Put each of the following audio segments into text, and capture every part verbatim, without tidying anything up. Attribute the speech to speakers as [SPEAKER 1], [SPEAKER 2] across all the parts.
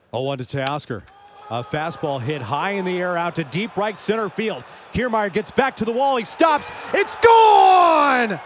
[SPEAKER 1] oh one to Teoscar. A fastball hit high in the air out to deep right center field. Kiermaier gets back to the wall. He stops. It's gone!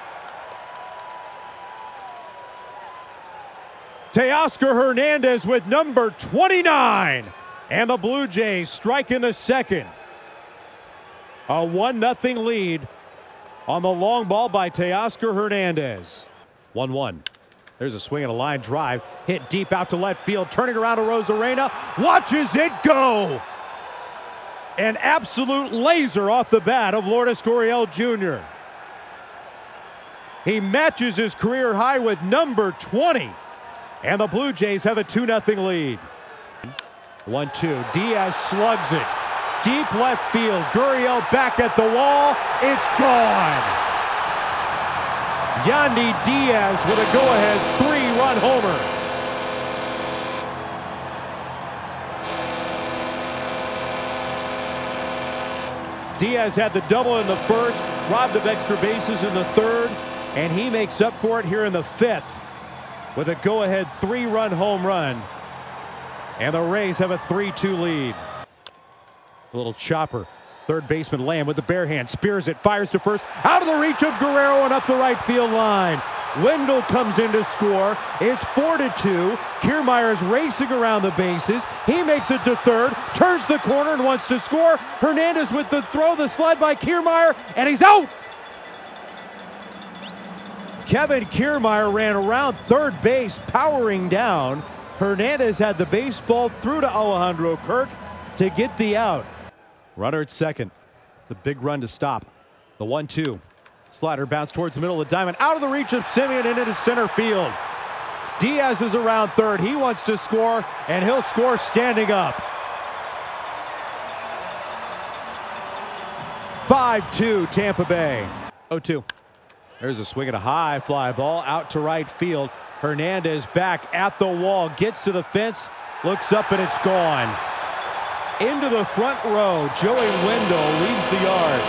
[SPEAKER 1] Teoscar Hernandez with number twenty-nine. And the Blue Jays strike in the second. A one nothing lead on the long ball by Teoscar Hernandez. one one. There's a swing and a line drive. Hit deep out to left field. Turning around to Rosarena. Watches it go. An absolute laser off the bat of Lourdes Gurriel Junior He matches his career high with number twenty. And the Blue Jays have a two nothing lead. one two. Diaz slugs it. Deep left field. Gurriel back at the wall. It's gone. Yandy Diaz with a go-ahead three-run homer. Diaz had the double in the first, robbed of extra bases in the third, and he makes up for it here in the fifth with a go-ahead three-run home run. And the Rays have a three two lead. A little chopper. Third baseman Lamb with the bare hand. Spears it. Fires to first. Out of the reach of Guerrero and up the right field line. Wendle comes in to score. It's four to two. Kiermaier is racing around the bases. He makes it to third. Turns the corner and wants to score. Hernandez with the throw. The slide by Kiermaier. And he's out. Kevin Kiermaier ran around third base, powering down. Hernandez had the baseball through to Alejandro Kirk to get the out. Runner at second. It's a big run to stop. The one two. Slider bounced towards the middle of the diamond. Out of the reach of Semien and into center field. Diaz is around third. He wants to score, and he'll score standing up. five two Tampa Bay. oh two. There's a swing and a high fly ball out to right field. Hernandez back at the wall. Gets to the fence. Looks up, and it's gone. Into the front row, Joey Wendle leaves the yard.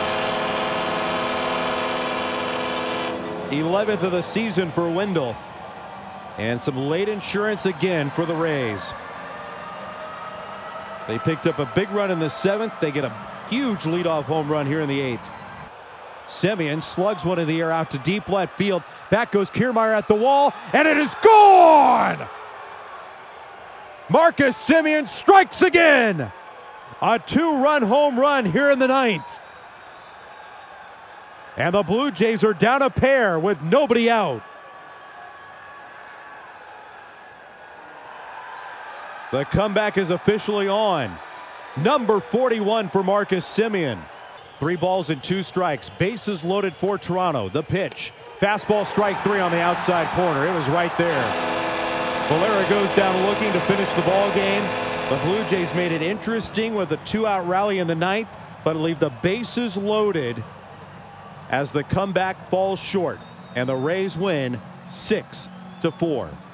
[SPEAKER 1] eleventh of the season for Wendle. And some late insurance again for the Rays. They picked up a big run in the seventh. They get a huge leadoff home run here in the eighth. Semien slugs one in the air out to deep left field. Back goes Kiermaier at the wall, and it is gone! Marcus Semien strikes again! A two-run home run here in the ninth. And the Blue Jays are down a pair with nobody out. The comeback is officially on. Number forty-one for Marcus Semien. Three balls and two strikes. Bases loaded for Toronto. The pitch. Fastball strike three on the outside corner. It was right there. Valera goes down looking to finish the ball game. The Blue Jays made it interesting with a two-out rally in the ninth, but leave the bases loaded as the comeback falls short, and the Rays win six to four.